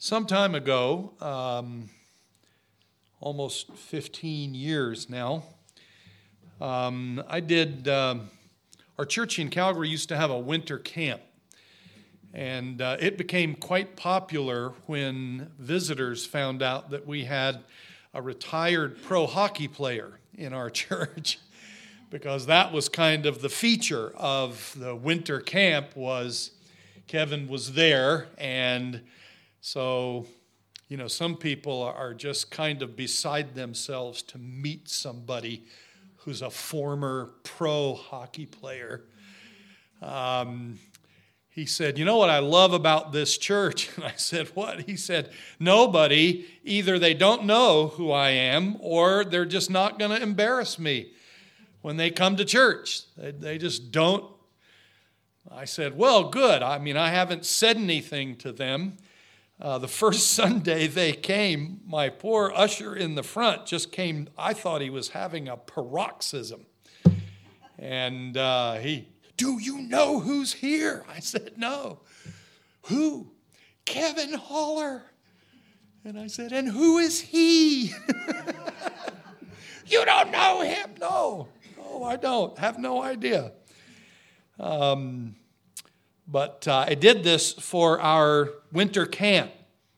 Some time ago, almost 15 years now, our church in Calgary used to have a winter camp. And it became quite popular when visitors found out that we had a retired pro hockey player in our church, because that was kind of the feature of the winter camp. Was Kevin was there, and so, some people are just kind of beside themselves to meet somebody who's a former pro hockey player. He said, "You know what I love about this church?" And I said, "What?" He said, "Nobody, either they don't know who I am or they're just not going to embarrass me when they come to church. They just don't." I said, "Well, good. I haven't said anything to them." The first Sunday they came, my poor usher in the front just came. I thought he was having a paroxysm. And "Do you know who's here?" I said, "No." "Who?" "Kevin Haller." And I said, "And who is he?" "You don't know him?" No, I don't. Have no idea. But I did this for our winter camp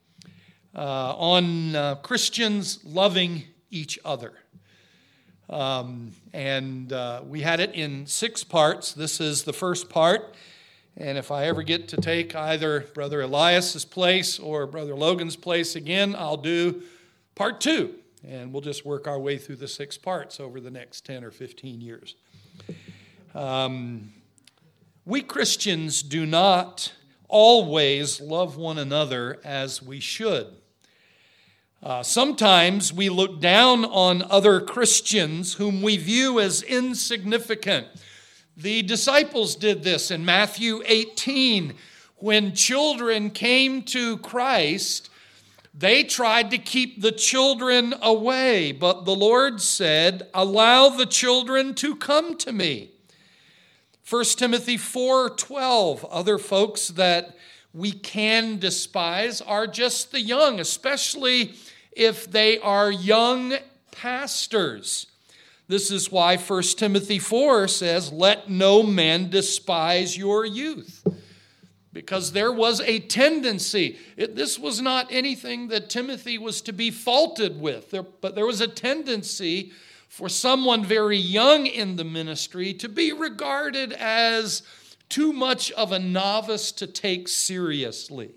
on Christians loving each other. And we had it in 6 parts. This is the first part. And if I ever get to take either Brother Elias's place or Brother Logan's place again, I'll do part 2. And we'll just work our way through the 6 parts over the next 10 or 15 years. We Christians do not always love one another as we should. Sometimes we look down on other Christians whom we view as insignificant. The disciples did this in Matthew 18. When children came to Christ, they tried to keep the children away, but the Lord said, "Allow the children to come to me." 1 Timothy 4:12, other folks that we can despise are just the young, especially if they are young pastors. This is why 1 Timothy 4 says, "Let no man despise your youth." Because there was a tendency, this was not anything that Timothy was to be faulted with, but there was a tendency for someone very young in the ministry to be regarded as too much of a novice to take seriously.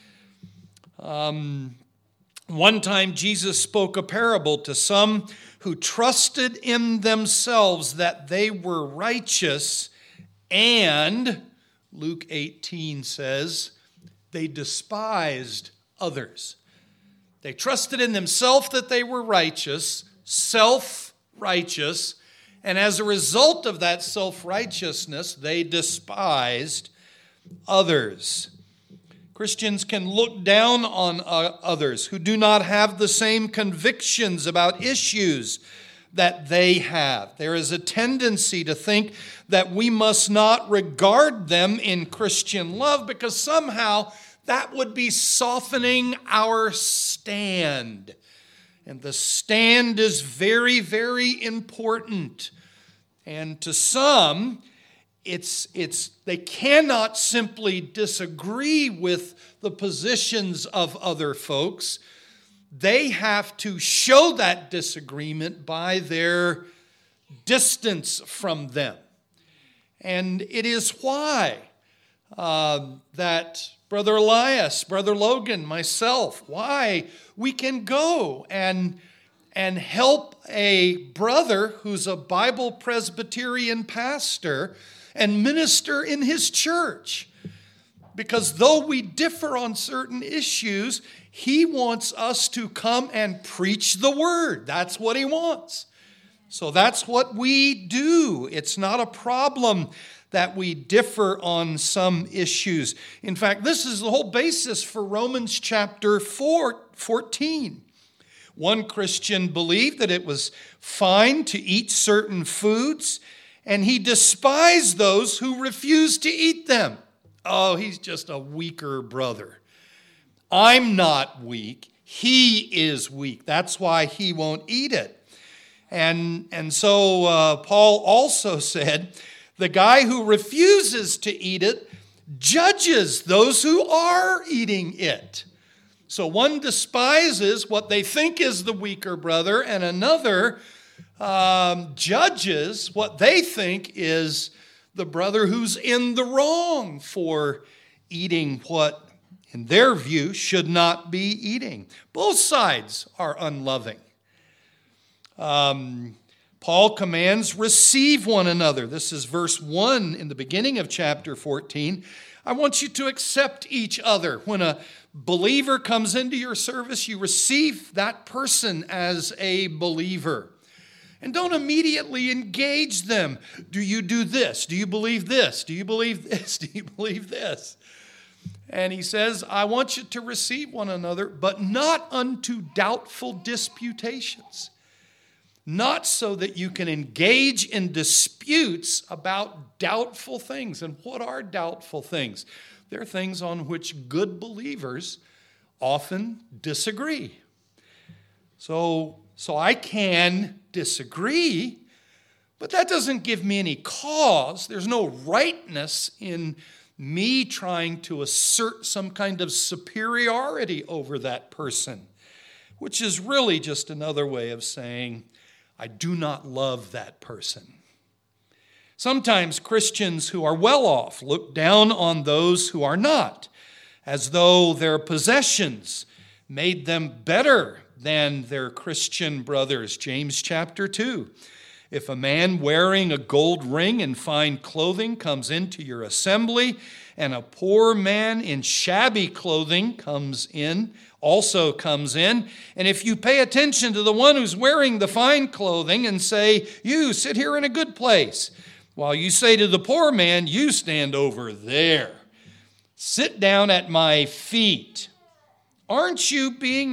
One time Jesus spoke a parable to some who trusted in themselves that they were righteous, and Luke 18 says they despised others. They trusted in themselves that they were righteous, self-righteous, and as a result of that self-righteousness, they despised others. Christians can look down on others who do not have the same convictions about issues that they have. There is a tendency to think that we must not regard them in Christian love because somehow that would be softening our stand. And the stand is very, very important. And to some, they cannot simply disagree with the positions of other folks. They have to show that disagreement by their distance from them. And it is why that Brother Elias, Brother Logan, myself, why we can go and help a brother who's a Bible Presbyterian pastor and minister in his church. Because though we differ on certain issues, he wants us to come and preach the word. That's what he wants. So that's what we do. It's not a problem that we differ on some issues. In fact, this is the whole basis for Romans chapter 14. One Christian believed that it was fine to eat certain foods, and he despised those who refused to eat them. Oh, he's just a weaker brother. I'm not weak. He is weak. That's why he won't eat it. And so Paul also said, the guy who refuses to eat it judges those who are eating it. So one despises what they think is the weaker brother, and another judges what they think is the brother who's in the wrong for eating what, in their view, should not be eating. Both sides are unloving. Paul commands, receive one another. This is verse 1 in the beginning of chapter 14. I want you to accept each other. When a believer comes into your service, you receive that person as a believer. And don't immediately engage them. Do you do this? Do you believe this? Do you believe this? Do you believe this? And he says, I want you to receive one another, but not unto doubtful disputations. Not so that you can engage in disputes about doubtful things. And what are doubtful things? They're things on which good believers often disagree. So I can disagree, but that doesn't give me any cause. There's no rightness in me trying to assert some kind of superiority over that person, which is really just another way of saying, I do not love that person. Sometimes Christians who are well off look down on those who are not, as though their possessions made them better than their Christian brothers. James chapter 2. If a man wearing a gold ring and fine clothing comes into your assembly, and a poor man in shabby clothing also comes in, and if you pay attention to the one who's wearing the fine clothing and say, you sit here in a good place, while you say to the poor man, you stand over there. Sit down at my feet. Aren't you being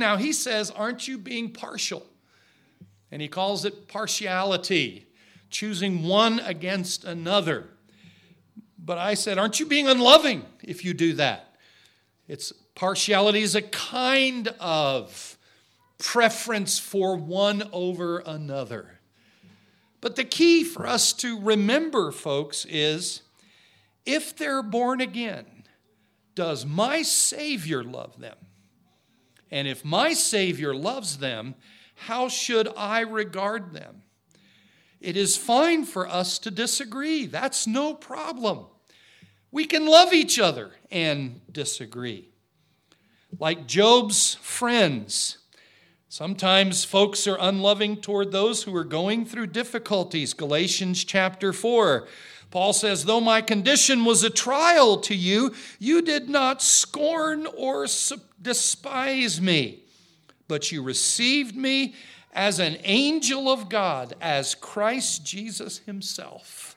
partial? And he calls it partiality, choosing one against another. But I said, aren't you being unloving if you do that? Partiality is a kind of preference for one over another. But the key for us to remember, folks, is if they're born again, does my Savior love them? And if my Savior loves them, how should I regard them? It is fine for us to disagree. That's no problem. We can love each other and disagree. Like Job's friends, sometimes folks are unloving toward those who are going through difficulties. Galatians chapter 4, Paul says, though my condition was a trial to you, you did not scorn or despise me, but you received me as an angel of God, as Christ Jesus himself.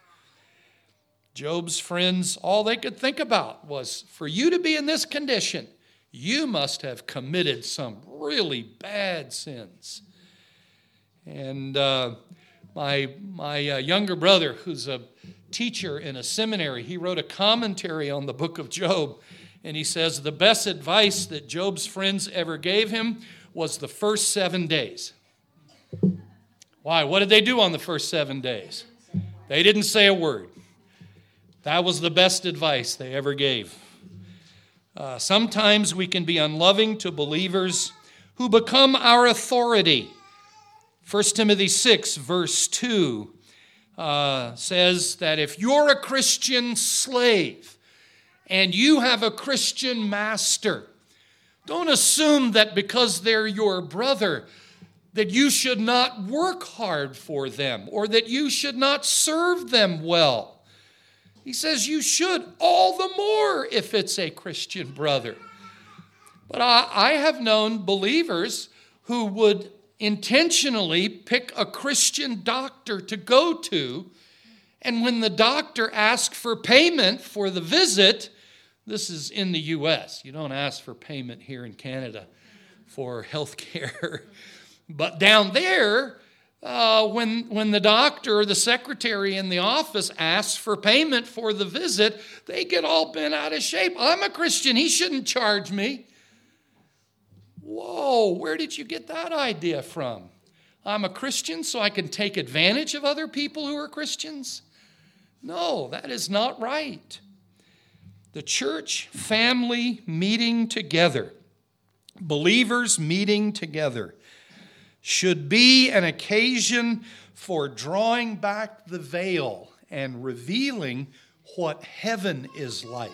Job's friends, all they could think about was, for you to be in this condition, you must have committed some really bad sins. And my younger brother, who's a teacher in a seminary, he wrote a commentary on the book of Job, and he says the best advice that Job's friends ever gave him was the first 7 days. Why? What did they do on the first 7 days? They didn't say a word. That was the best advice they ever gave. Sometimes we can be unloving to believers who become our authority. 1 Timothy 6, verse 2 says that if you're a Christian slave and you have a Christian master, don't assume that because they're your brother that you should not work hard for them or that you should not serve them well. He says you should, all the more if it's a Christian brother. But I have known believers who would intentionally pick a Christian doctor to go to, and when the doctor asked for payment for the visit, this is in the U.S. You don't ask for payment here in Canada for health care. But down there, when the doctor or the secretary in the office asks for payment for the visit, they get all bent out of shape. I'm a Christian. He shouldn't charge me. Whoa, where did you get that idea from? I'm a Christian, so I can take advantage of other people who are Christians? No, that is not right. The church family meeting together, believers meeting together, should be an occasion for drawing back the veil and revealing what heaven is like.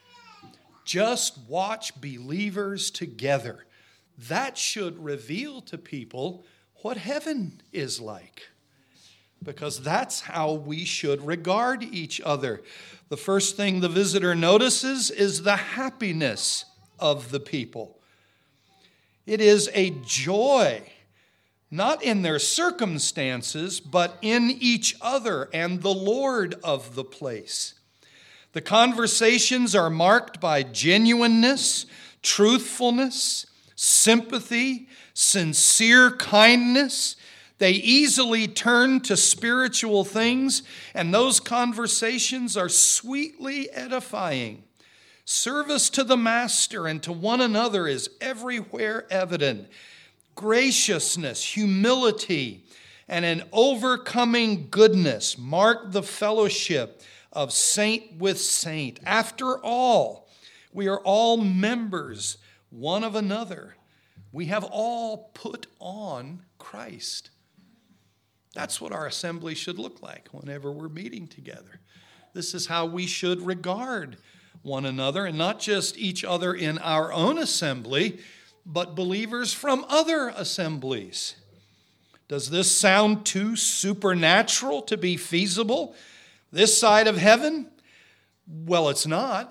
Just watch believers together. That should reveal to people what heaven is like, because that's how we should regard each other. The first thing the visitor notices is the happiness of the people. It is a joy, not in their circumstances, but in each other and the Lord of the place. The conversations are marked by genuineness, truthfulness, sympathy, sincere kindness. They easily turn to spiritual things, and those conversations are sweetly edifying. Service to the Master and to one another is everywhere evident. Graciousness, humility, and an overcoming goodness mark the fellowship of saint with saint. After all, we are all members one of another. We have all put on Christ. That's what our assembly should look like whenever we're meeting together. This is how we should regard one another, and not just each other in our own assembly, but believers from other assemblies. Does this sound too supernatural to be feasible this side of heaven? Well, it's not,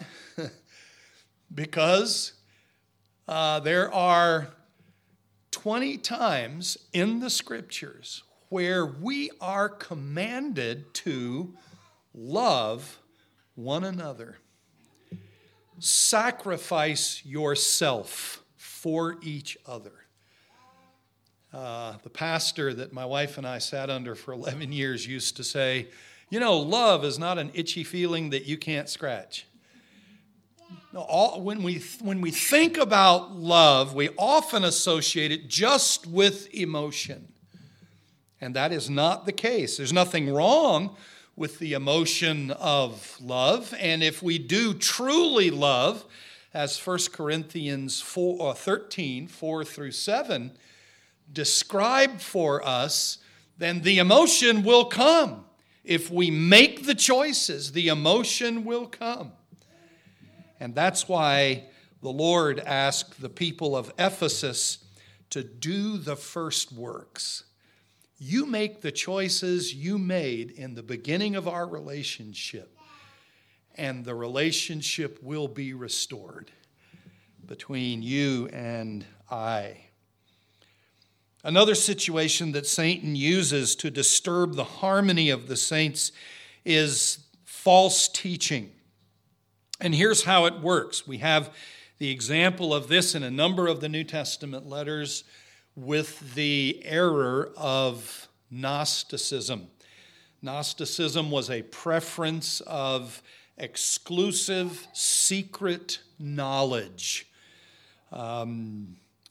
because there are 20 times in the Scriptures where we are commanded to love one another. Sacrifice yourself for each other. The pastor that my wife and I sat under for 11 years used to say, love is not an itchy feeling that you can't scratch. When we think about love, we often associate it just with emotion. And that is not the case. There's nothing wrong with the emotion of love. And if we do truly love, as 1 Corinthians 13, 4 through 7, describe for us, then the emotion will come. If we make the choices, the emotion will come. And that's why the Lord asked the people of Ephesus to do the first works. You make the choices you made in the beginning of our relationship, and the relationship will be restored between you and I. Another situation that Satan uses to disturb the harmony of the saints is false teaching. And here's how it works. We have the example of this in a number of the New Testament letters with the error of Gnosticism. Gnosticism was a preference of exclusive, secret knowledge. The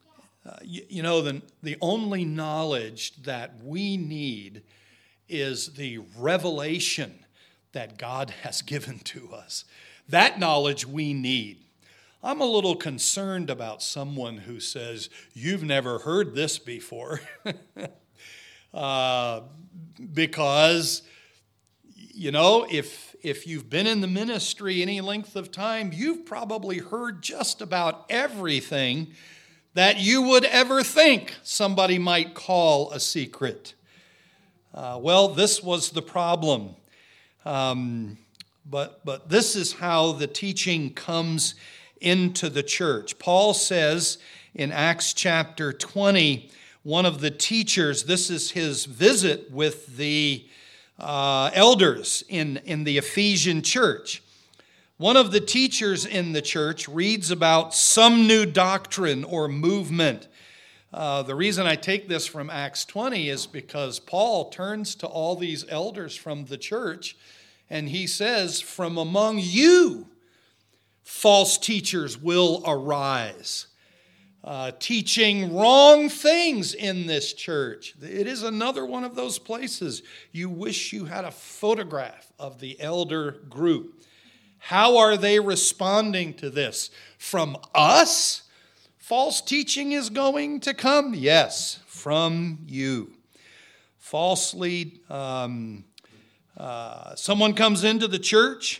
only knowledge that we need is the revelation that God has given to us. That knowledge we need. I'm a little concerned about someone who says, you've never heard this before. Because, if you've been in the ministry any length of time, you've probably heard just about everything that you would ever think somebody might call a secret. This was the problem. But this is how the teaching comes into the church. Paul says in Acts chapter 20, one of the teachers, this is his visit with the elders in the Ephesian church. One of the teachers in the church reads about some new doctrine or movement. The reason I take this from Acts 20 is because Paul turns to all these elders from the church and he says, from among you, false teachers will arise. teaching wrong things in this church. It is another one of those places you wish you had a photograph of the elder group. How are they responding to this? From us? False teaching is going to come? Yes, from you. Falsely, someone comes into the church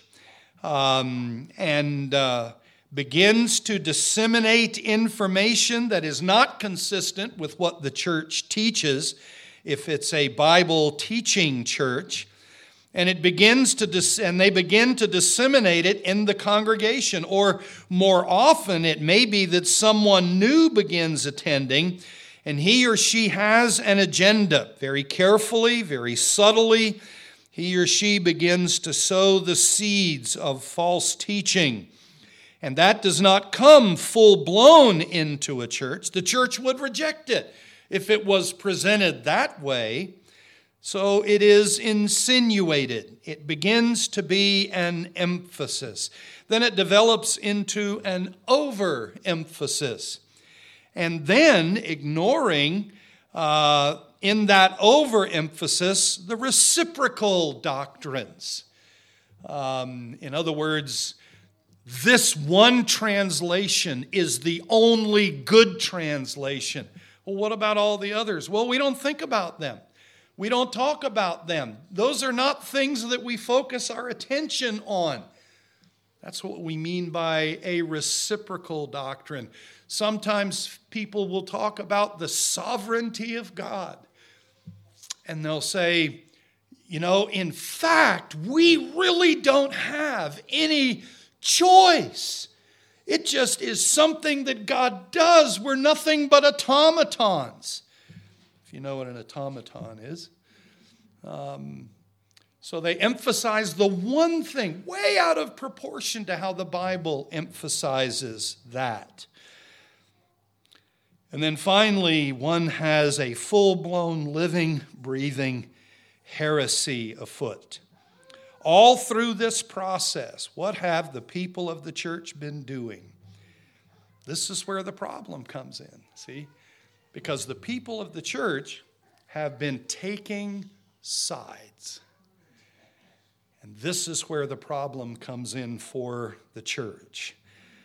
and begins to disseminate information that is not consistent with what the church teaches, if it's a Bible teaching church, and they begin to disseminate it in the congregation. Or more often, it may be that someone new begins attending, and he or she has an agenda. Very carefully, very subtly, he or she begins to sow the seeds of false teaching. And that does not come full-blown into a church. The church would reject it if it was presented that way. So it is insinuated. It begins to be an emphasis. Then it develops into an overemphasis. And then ignoring, in that overemphasis, the reciprocal doctrines. In other words, this one translation is the only good translation. Well, what about all the others? Well, we don't think about them. We don't talk about them. Those are not things that we focus our attention on. That's what we mean by a reciprocal doctrine. Sometimes people will talk about the sovereignty of God. And they'll say, in fact, we really don't have any choice. It just is something that God does. We're nothing but automatons. If you know what an automaton is. So they emphasize the one thing way out of proportion to how the Bible emphasizes that. And then finally, one has a full-blown, living, breathing heresy afoot. All through this process, what have the people of the church been doing? This is where the problem comes in, see? Because the people of the church have been taking sides. And this is where the problem comes in for the church.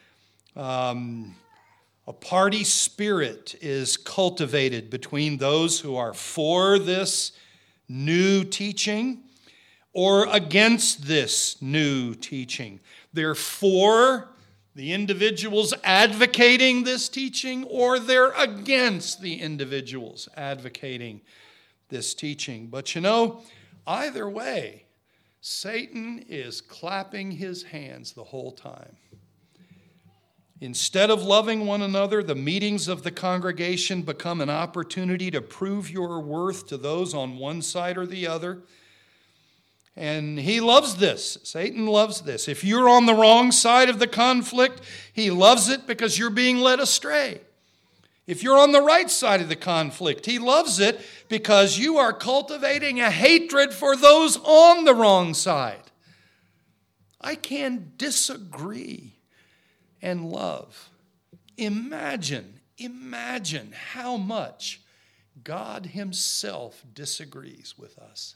A party spirit is cultivated between those who are for this new teaching or against this new teaching. They're for the individuals advocating this teaching, or they're against the individuals advocating this teaching. But either way, Satan is clapping his hands the whole time. Instead of loving one another, the meetings of the congregation become an opportunity to prove your worth to those on one side or the other. And he loves this. Satan loves this. If you're on the wrong side of the conflict, he loves it because you're being led astray. If you're on the right side of the conflict, he loves it because you are cultivating a hatred for those on the wrong side. I can disagree and love. Imagine how much God himself disagrees with us.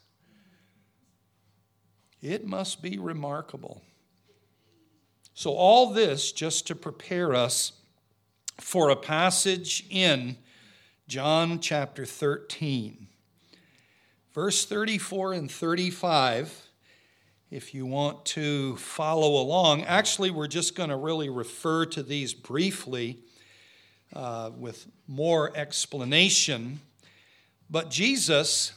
It must be remarkable. So all this just to prepare us for a passage in John chapter 13. Verse 34 and 35, if you want to follow along. Actually, we're just going to really refer to these briefly with more explanation. But Jesus,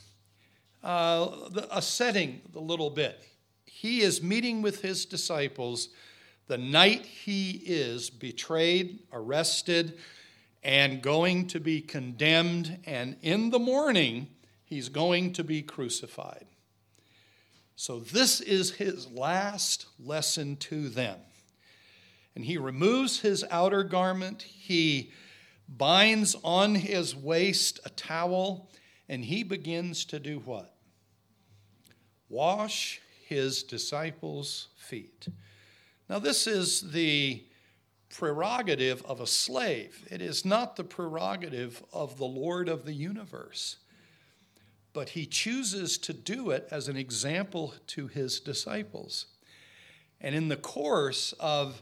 a setting a little bit. He is meeting with his disciples the night he is betrayed, arrested, and going to be condemned. And in the morning, he's going to be crucified. So this is his last lesson to them. And he removes his outer garment. He binds on his waist a towel. And he begins to do what? Wash his disciples' feet. Now this is the prerogative of a slave. It is not the prerogative of the Lord of the universe. But he chooses to do it as an example to his disciples. And in the course of,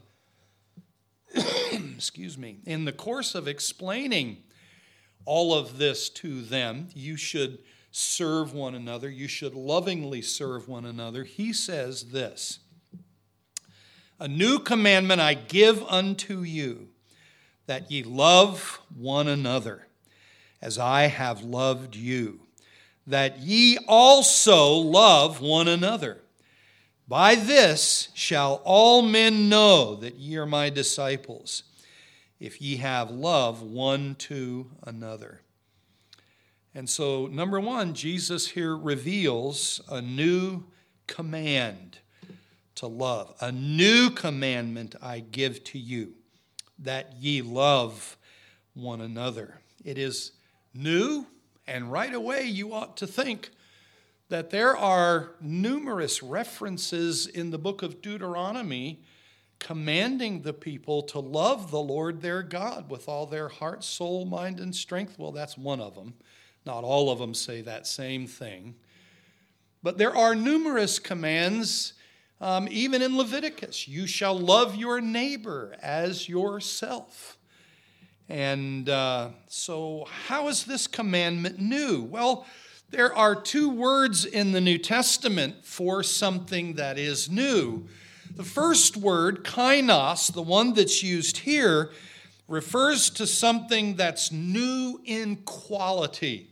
in the course of explaining all of this to them, you should serve one another, you should lovingly serve one another. He says this, "A new commandment I give unto you, that ye love one another, as I have loved you, that ye also love one another. By this shall all men know that ye are my disciples, if ye have love one to another." And so, number one, Jesus here reveals a new command to love. A new commandment I give to you, that ye love one another. It is new, and right away you ought to think that there are numerous references in the book of Deuteronomy commanding the people to love the Lord their God with all their heart, soul, mind, and strength. Well, that's one of them. Not all of them say that same thing. But there are numerous commands, even in Leviticus. You shall love your neighbor as yourself. And so how is this commandment new? Well, there are two words in the New Testament for something that is new. The first word, kainos, the one that's used here, refers to something that's new in quality.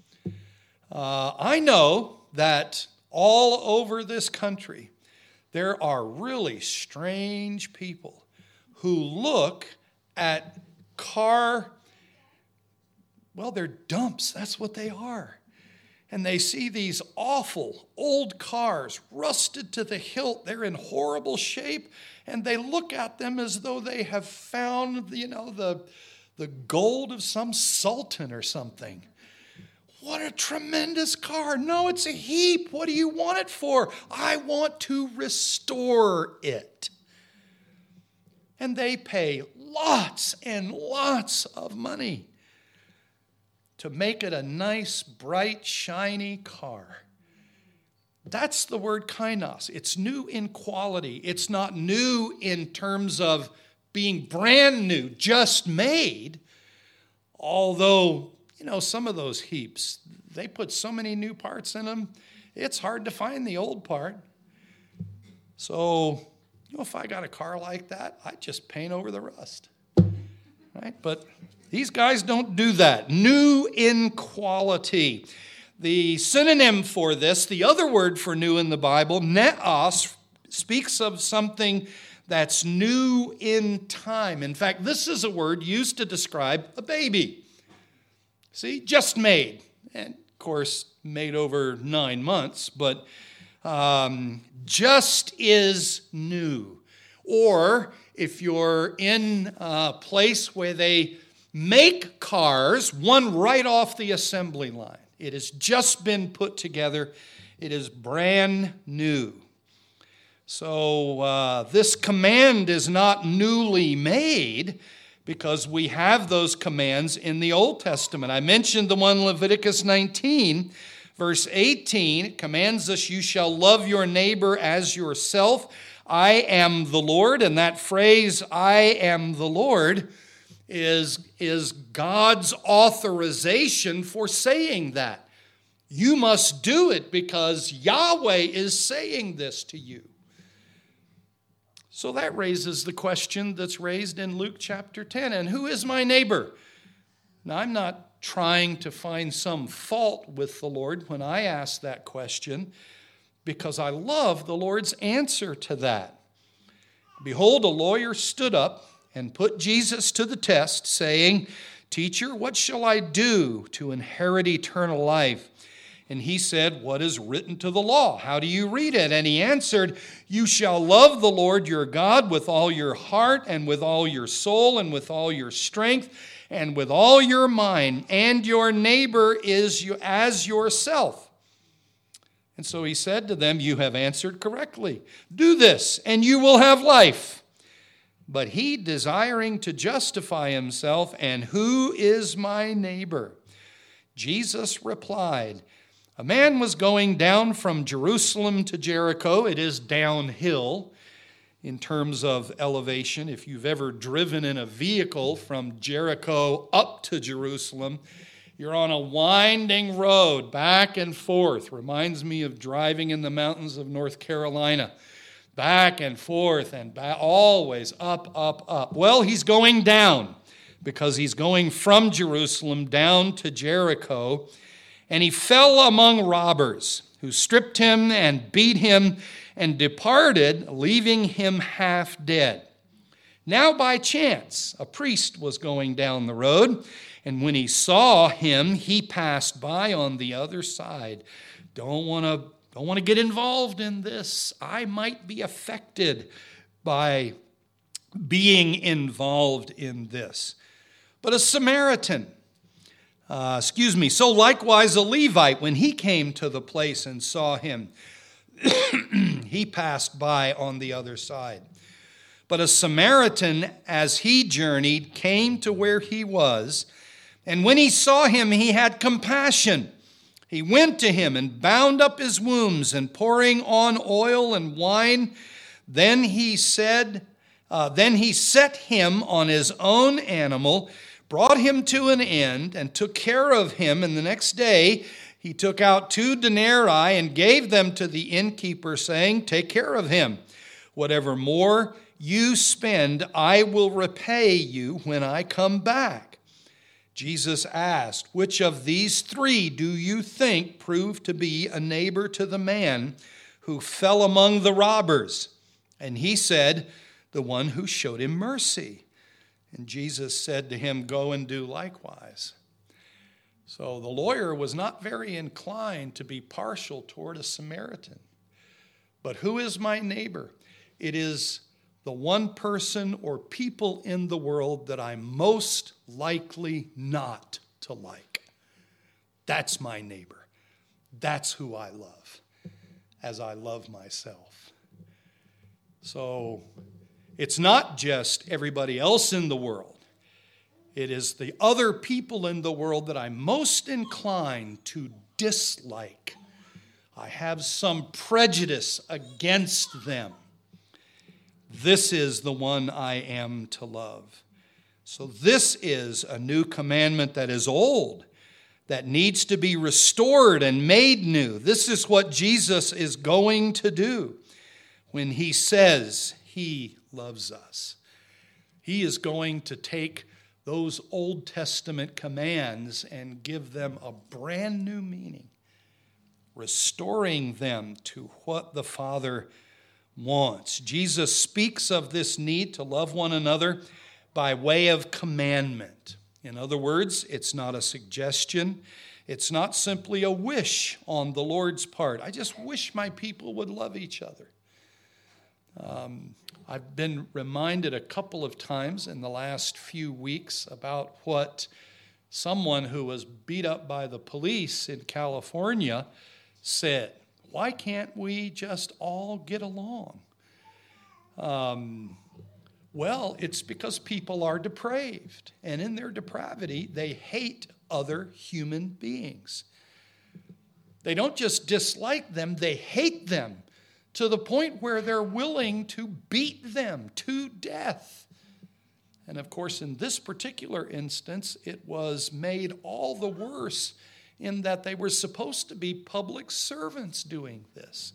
I know that all over this country, there are really strange people who look at they're dumps. That's what they are. And they see these awful old cars, rusted to the hilt. They're in horrible shape. And they look at them as though they have found, the gold of some sultan or something. What a tremendous car. No, it's a heap. What do you want it for? I want to restore it. And they pay lots and lots of money to make it a nice, bright, shiny car. That's the word kainos. It's new in quality. It's not new in terms of being brand new, just made. Although, some of those heaps, they put so many new parts in them, it's hard to find the old part. So, if I got a car like that, I'd just paint over the rust. Right? But these guys don't do that. New in quality. The synonym for this, the other word for new in the Bible, neos, speaks of something that's new in time. In fact, this is a word used to describe a baby. See, just made. And, of course, made over 9 months, but just is new. Or if you're in a place where they make cars, one right off the assembly line. It has just been put together. It is brand new. So this command is not newly made because we have those commands in the Old Testament. I mentioned the one in Leviticus 19, verse 18. It commands us, you shall love your neighbor as yourself. I am the Lord. And that phrase, I am the Lord, is God's authorization for saying that. You must do it because Yahweh is saying this to you. So that raises the question that's raised in Luke chapter 10. And who is my neighbor? Now, I'm not trying to find some fault with the Lord when I ask that question, because I love the Lord's answer to that. Behold, a lawyer stood up and put Jesus to the test, saying, Teacher, what shall I do to inherit eternal life? And he said, what is written to the law? How do you read it? And he answered, you shall love the Lord your God with all your heart and with all your soul and with all your strength and with all your mind, and your neighbor is as yourself. And so he said to them, you have answered correctly. Do this, and you will have life. But he, desiring to justify himself, and who is my neighbor? Jesus replied, a man was going down from Jerusalem to Jericho. It is downhill in terms of elevation. If you've ever driven in a vehicle from Jericho up to Jerusalem, you're on a winding road back and forth. Reminds me of driving in the mountains of North Carolina. Back and forth and back, always up, up, up. Well, he's going down because he's going from Jerusalem down to Jericho. And he fell among robbers who stripped him and beat him and departed, leaving him half dead. Now by chance, a priest was going down the road, and when he saw him, he passed by on the other side. Don't want to get involved in this. I might be affected by being involved in this. But a Samaritan, so likewise a Levite, when he came to the place and saw him, he passed by on the other side. But a Samaritan, as he journeyed, came to where he was, and when he saw him, he had compassion. He went to him and bound up his wounds, and pouring on oil and wine, then he set him on his own animal, brought him to an inn, and took care of him. And the next day he took out 2 denarii and gave them to the innkeeper, saying, take care of him. Whatever more you spend, I will repay you when I come back. Jesus asked, which of these 3 do you think proved to be a neighbor to the man who fell among the robbers? And he said, the one who showed him mercy. And Jesus said to him, go and do likewise. So the lawyer was not very inclined to be partial toward a Samaritan. But who is my neighbor? It is the one person or people in the world that I'm most likely not to like. That's my neighbor. That's who I love, as I love myself. So it's not just everybody else in the world. It is the other people in the world that I'm most inclined to dislike. I have some prejudice against them. This is the one I am to love. So this is a new commandment that is old, that needs to be restored and made new. This is what Jesus is going to do when he says he loves us. He is going to take those Old Testament commands and give them a brand new meaning, restoring them to what the Father wants. Jesus speaks of this need to love one another by way of commandment. In other words, it's not a suggestion. It's not simply a wish on the Lord's part. I just wish my people would love each other. I've been reminded a couple of times in the last few weeks about what someone who was beat up by the police in California said. Why can't we just all get along? Well, it's because people are depraved, and in their depravity, they hate other human beings. They don't just dislike them, they hate them to the point where they're willing to beat them to death. And of course, in this particular instance, it was made all the worse in that they were supposed to be public servants doing this.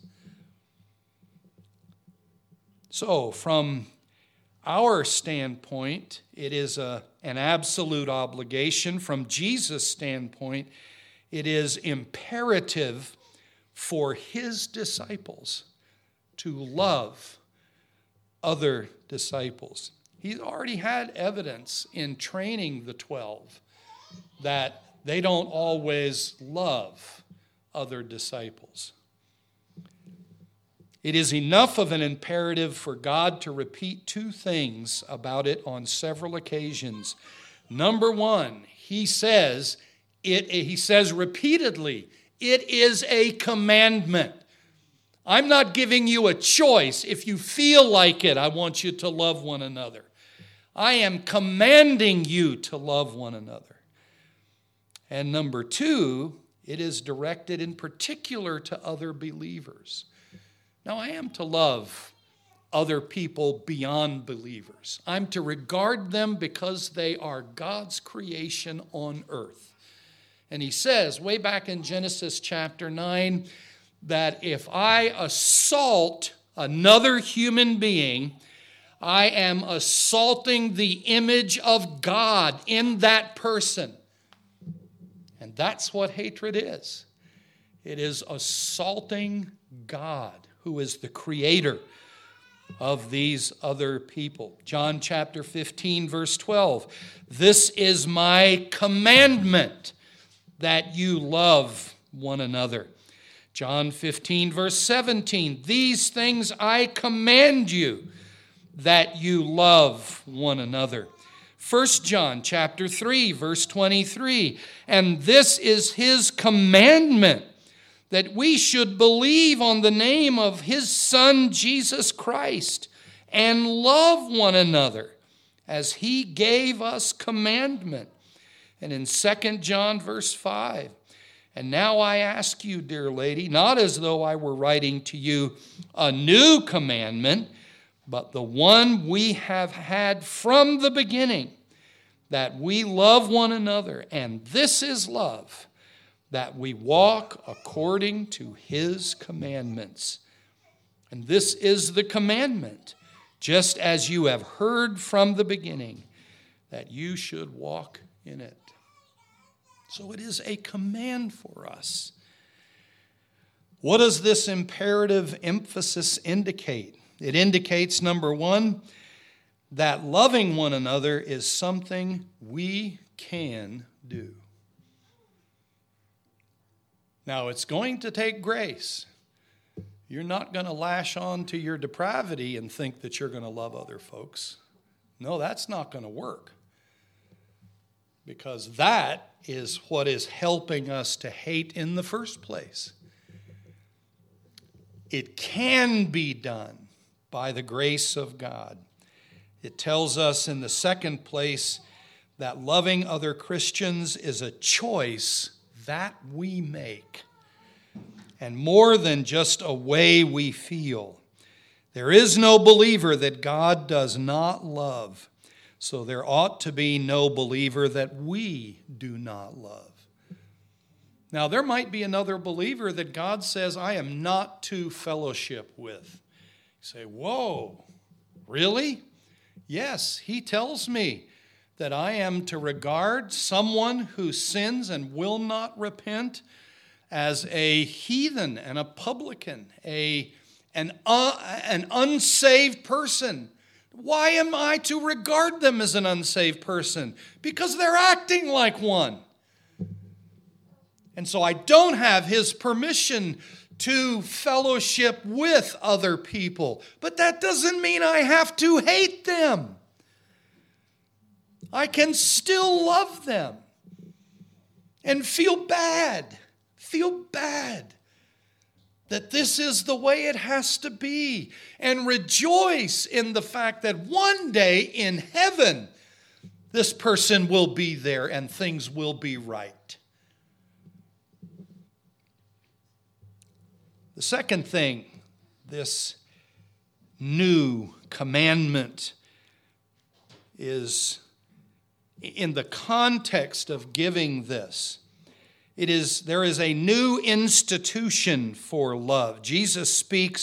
So, from our standpoint, it is an absolute obligation. From Jesus' standpoint, it is imperative for his disciples to love other disciples. He's already had evidence in training the 12 that they don't always love other disciples. It is enough of an imperative for God to repeat 2 things about it on several occasions. Number 1, he says repeatedly, it is a commandment. I'm not giving you a choice. If you feel like it, I want you to love one another. I am commanding you to love one another. And number two, it is directed in particular to other believers. Now, I am to love other people beyond believers. I'm to regard them because they are God's creation on earth. And he says, way back in Genesis chapter 9, that if I assault another human being, I am assaulting the image of God in that person. And that's what hatred is. It is assaulting God, who is the creator of these other people. John chapter 15, verse 12. This is my commandment, that you love one another. John 15, verse 17. These things I command you, that you love one another. 1 John chapter 3, verse 23. And this is his commandment, that we should believe on the name of his Son, Jesus Christ, and love one another as he gave us commandment. And in 2 John verse 5, and now I ask you, dear lady, not as though I were writing to you a new commandment, but the one we have had from the beginning, that we love one another. And this is love, that we walk according to his commandments. And this is the commandment, just as you have heard from the beginning, that you should walk in it. So it is a command for us. What does this imperative emphasis indicate? It indicates, number one, that loving one another is something we can do. Now, it's going to take grace. You're not going to lash on to your depravity and think that you're going to love other folks. No, that's not going to work. Because that is what is helping us to hate in the first place. It can be done by the grace of God. It tells us in the second place that loving other Christians is a choice that we make, and more than just a way we feel. There is no believer that God does not love, so there ought to be no believer that we do not love. Now, there might be another believer that God says, I am not to fellowship with. You say, whoa, really? Yes, he tells me that I am to regard someone who sins and will not repent as a heathen and a publican, an unsaved person. Why am I to regard them as an unsaved person? Because they're acting like one. And so I don't have his permission to fellowship with other people. But that doesn't mean I have to hate them. I can still love them and feel bad that this is the way it has to be, and rejoice in the fact that one day in heaven, this person will be there and things will be right. The second thing, this new commandment is in the context of giving this. There is a new institution for love. Jesus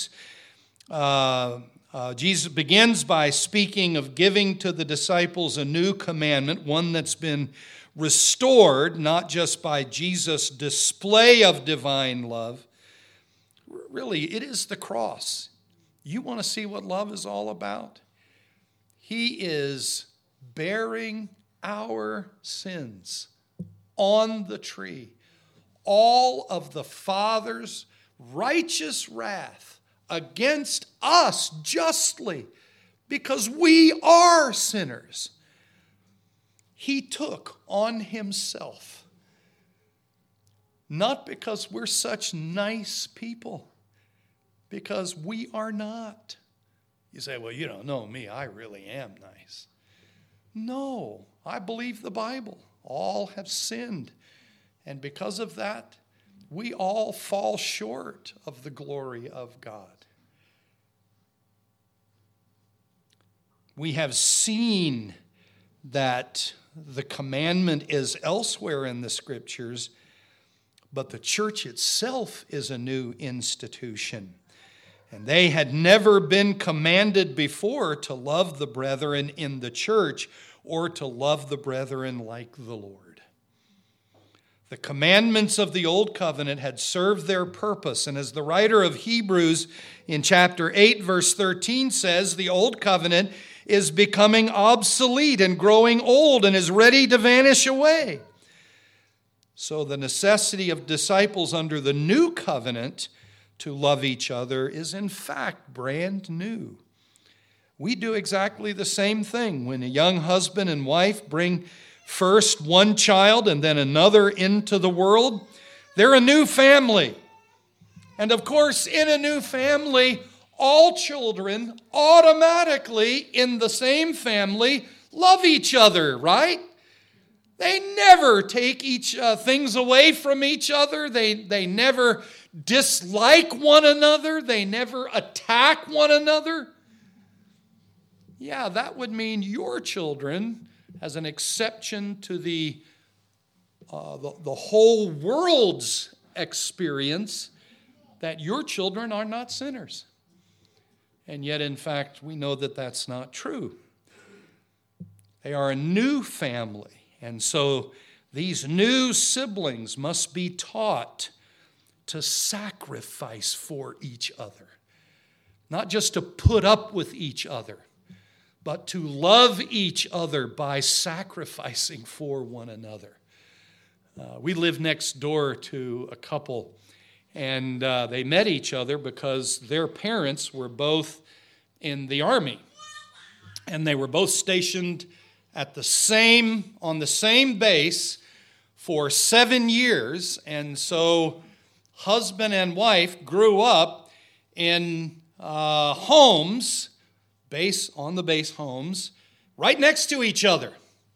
begins by speaking of giving to the disciples a new commandment, one that's been restored, not just by Jesus' display of divine love. Really, it is the cross. You want to see what love is all about? He is bearing our sins on the tree. All of the Father's righteous wrath against us justly, because we are sinners, he took on himself. Not because we're such nice people, because we are not. You say, well, you don't know me. I really am nice. No, I believe the Bible. All have sinned. And because of that, we all fall short of the glory of God. We have seen that the commandment is elsewhere in the Scriptures, but the church itself is a new institution. And they had never been commanded before to love the brethren in the church or to love the brethren like the Lord. The commandments of the Old Covenant had served their purpose. And as the writer of Hebrews in chapter 8, verse 13 says, the Old Covenant is becoming obsolete and growing old and is ready to vanish away. So the necessity of disciples under the New Covenant to love each other is in fact brand new. We do exactly the same thing when a young husband and wife bring first one child and then another into the world. They're a new family. And of course, in a new family, all children automatically in the same family love each other, right? They never take things away from each other. They never dislike one another. They never attack one another. Yeah, that would mean your children, as an exception to the whole world's experience, that your children are not sinners. And yet, in fact, we know that that's not true. They are a new family. And so these new siblings must be taught to sacrifice for each other. Not just to put up with each other, but to love each other by sacrificing for one another. We live next door to a couple, and they met each other because their parents were both in the Army. And they were both stationed on the same base for 7 years. And so husband and wife grew up in homes, on the base homes, right next to each other.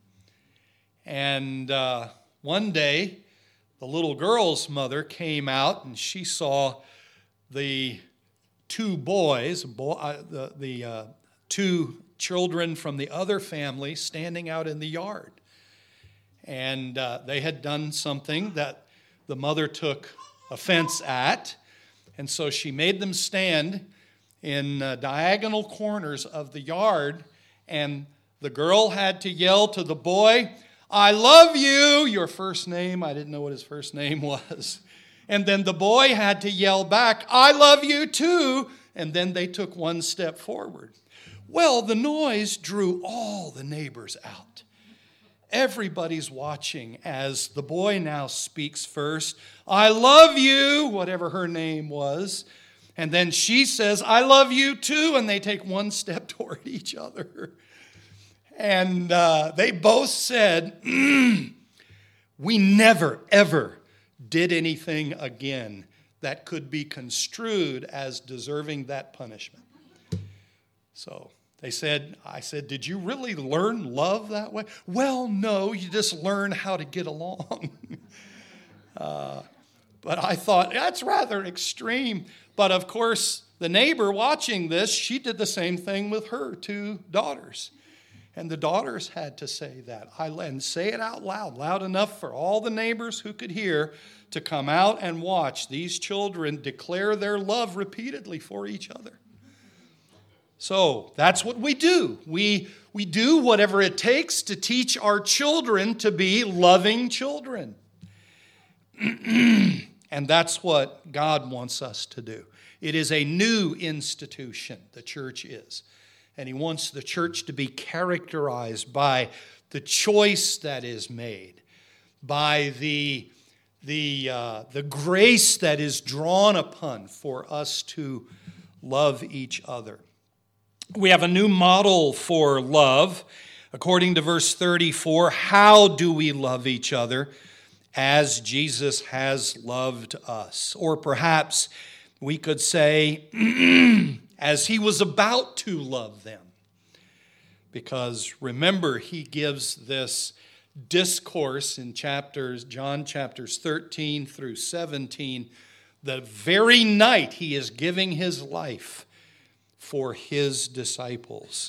And one day, the little girl's mother came out and she saw the two boys, the two children from the other family standing out in the yard. And they had done something that the mother took offense at. And so she made them stand in diagonal corners of the yard. And the girl had to yell to the boy, "I love you," your first name. I didn't know what his first name was. And then the boy had to yell back, "I love you too." And then they took one step forward. Well, the noise drew all the neighbors out. Everybody's watching as the boy now speaks first. "I love you," whatever her name was. And then she says, "I love you too." And they take one step toward each other. And they both said, "We never, ever did anything again that could be construed as deserving that punishment." So I said, "Did you really learn love that way?" "Well, no, you just learn how to get along." But I thought, that's rather extreme. But of course, the neighbor watching this, she did the same thing with her two daughters. And the daughters had to say that. And say it out loud, loud enough for all the neighbors who could hear to come out and watch these children declare their love repeatedly for each other. So that's what we do. We do whatever it takes to teach our children to be loving children. And that's what God wants us to do. It is a new institution, the church is. And he wants the church to be characterized by the choice that is made, by the grace that is drawn upon for us to love each other. We have a new model for love. According to verse 34, how do we love each other? As Jesus has loved us. Or perhaps We could say, as he was about to love them. Because remember, he gives this discourse in John chapters 13 through 17, the very night he is giving his life for his disciples.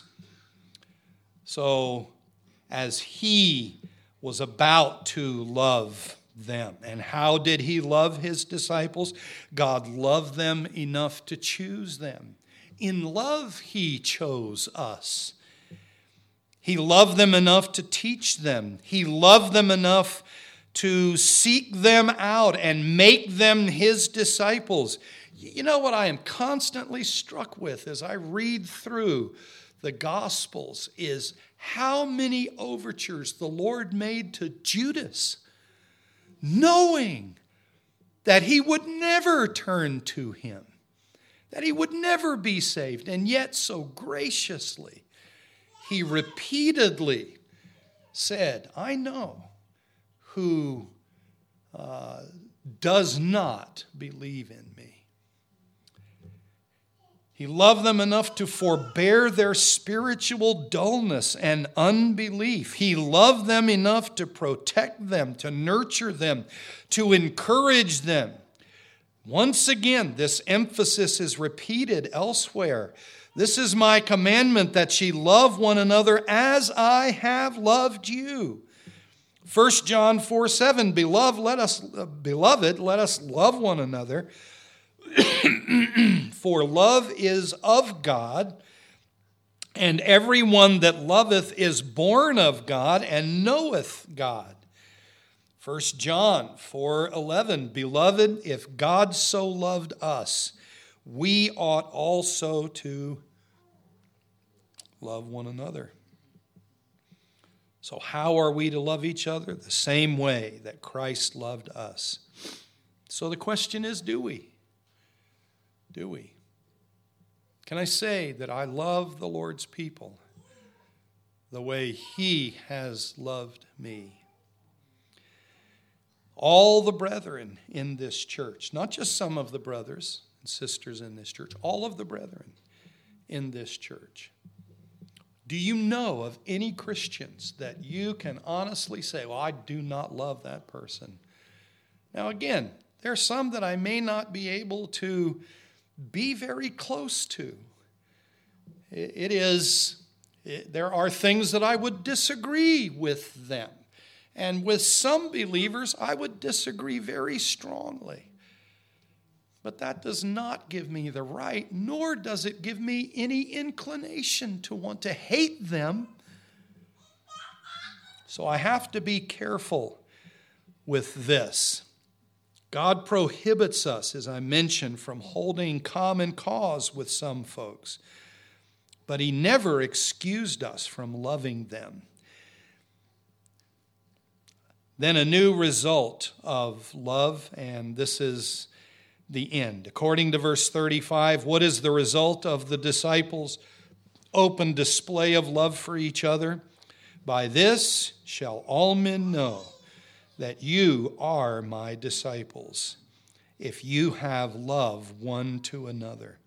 So, as he was about to love them, and how did he love his disciples? God loved them enough to choose them. In love, he chose us. He loved them enough to teach them. He loved them enough to seek them out and make them his disciples. You know what I am constantly struck with as I read through the Gospels is how many overtures the Lord made to Judas, knowing that he would never turn to him, that he would never be saved, and yet so graciously he repeatedly said, I know who does not believe in me. He loved them enough to forbear their spiritual dullness and unbelief. He loved them enough to protect them, to nurture them, to encourage them. Once again, this emphasis is repeated elsewhere. This is my commandment, that ye love one another as I have loved you. 1 John 4:7, Beloved, let us love one another. For love is of God, and every one that loveth is born of God and knoweth God. 1 John 4:11, Beloved, if God so loved us, we ought also to love one another. So how are we to love each other? The same way that Christ loved us. So the question is, do we? Do we? Can I say that I love the Lord's people the way he has loved me? All the brethren in this church, not just some of the brothers and sisters in this church, all of the brethren in this church. Do you know of any Christians that you can honestly say, well, I do not love that person? Now again, there are some that I may not be able to be very close to. There are things that I would disagree with them. And with some believers, I would disagree very strongly. But that does not give me the right, nor does it give me any inclination to want to hate them. So I have to be careful with this. God prohibits us, as I mentioned, from holding common cause with some folks. But he never excused us from loving them. Then a new result of love, and this is the end. According to verse 35, what is the result of the disciples' open display of love for each other? By this shall all men know that you are my disciples, if you have love one to another.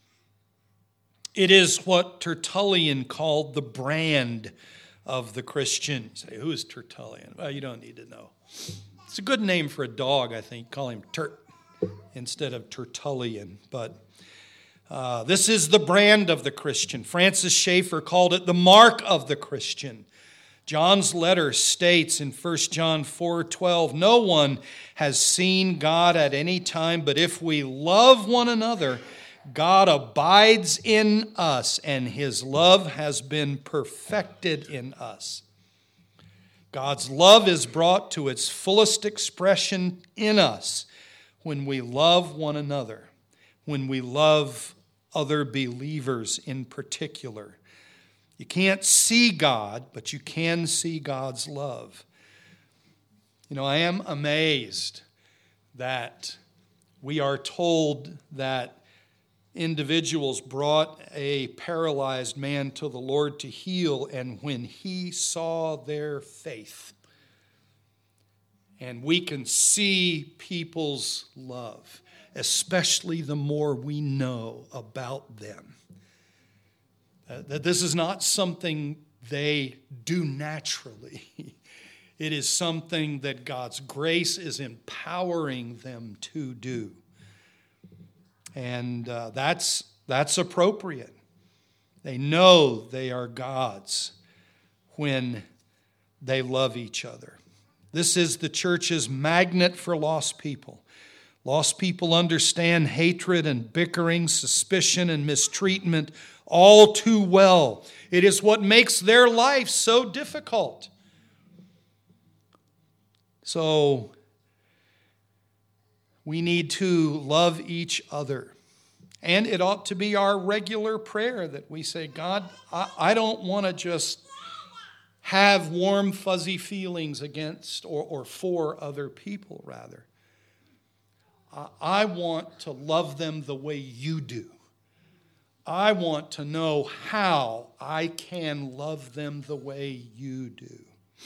It is what Tertullian called the brand of the Christian. You say, who is Tertullian? Well, you don't need to know. It's a good name for a dog, I think. Call him Turt instead of Tertullian. But this is the brand of the Christian. Francis Schaeffer called it the mark of the Christian. John's letter states in 1 John 4:12, no one has seen God at any time, but if we love one another, God abides in us, and his love has been perfected in us. God's love is brought to its fullest expression in us when we love one another, when we love other believers in particular. You can't see God, but you can see God's love. You know, I am amazed that we are told that individuals brought a paralyzed man to the Lord to heal, and when he saw their faith, and we can see people's love. especially the more we know about them. That this is not something they do naturally. It is something that God's grace is empowering them to do. And that's appropriate. They know they are God's when they love each other. This is the church's magnet for lost people. Lost people understand hatred and bickering, suspicion and mistreatment all too well. It is what makes their life so difficult. So we need to love each other. And it ought to be our regular prayer that we say, God, I don't want to just have warm, fuzzy feelings against or for other people, rather. I want to love them the way you do. I want to know how I can love them the way you do.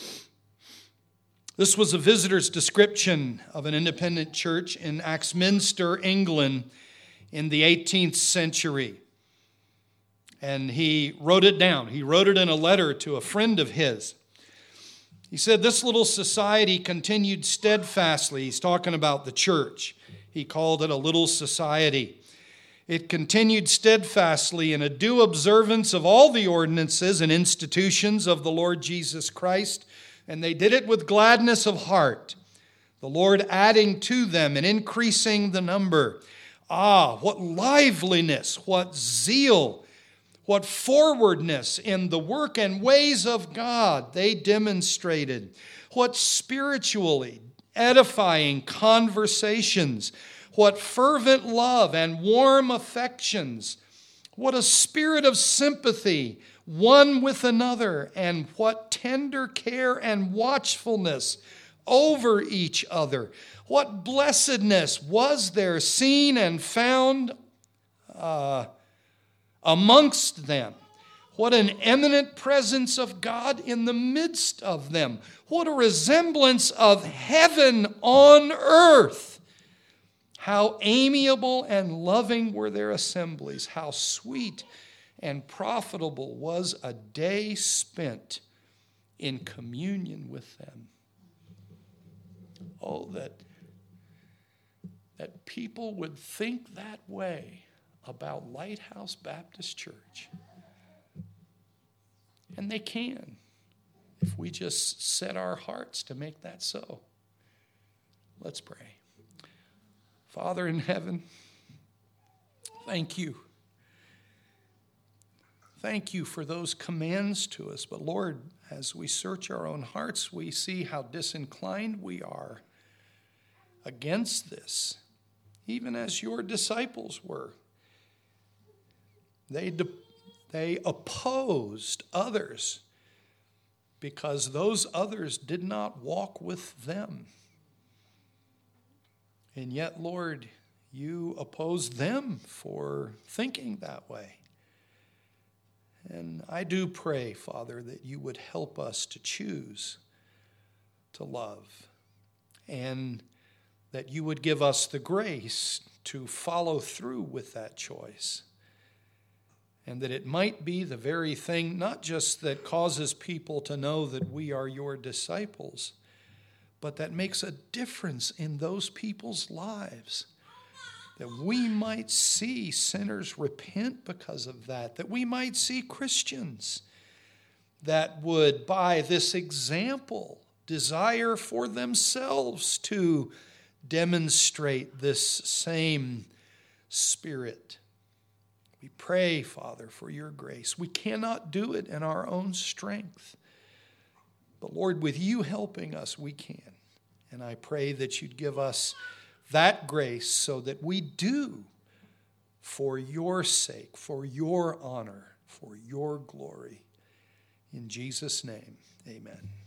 This was a visitor's description of an independent church in Axminster, England, in the 18th century. And he wrote it down. He wrote it in a letter to a friend of his. He said, this little society continued steadfastly. He's talking about the church. He called it a little society. It continued steadfastly in a due observance of all the ordinances and institutions of the Lord Jesus Christ, and they did it with gladness of heart, the Lord adding to them and increasing the number. Ah, what liveliness, what zeal, what forwardness in the work and ways of God they demonstrated. What spiritually edifying conversations. What fervent love and warm affections. What a spirit of sympathy one with another. And what tender care and watchfulness over each other. What blessedness was there seen and found amongst them. What an eminent presence of God in the midst of them. What a resemblance of heaven on earth. How amiable and loving were their assemblies. How sweet and profitable was a day spent in communion with them. Oh, that people would think that way about Lighthouse Baptist Church. And they can, if we just set our hearts to make that so. Let's pray. Father in heaven, thank you. Thank you for those commands to us. But Lord, as we search our own hearts, we see how disinclined we are against this, even as your disciples were. They opposed others because those others did not walk with them. And yet, Lord, you opposed them for thinking that way. And I do pray, Father, that you would help us to choose to love, and that you would give us the grace to follow through with that choice. And that it might be the very thing, not just that causes people to know that we are your disciples, but that makes a difference in those people's lives. That we might see sinners repent because of that. That we might see Christians that would, by this example, desire for themselves to demonstrate this same spirit. We pray, Father, for your grace. We cannot do it in our own strength. But Lord, with you helping us, we can. And I pray that you'd give us that grace so that we do, for your sake, for your honor, for your glory. In Jesus' name, amen.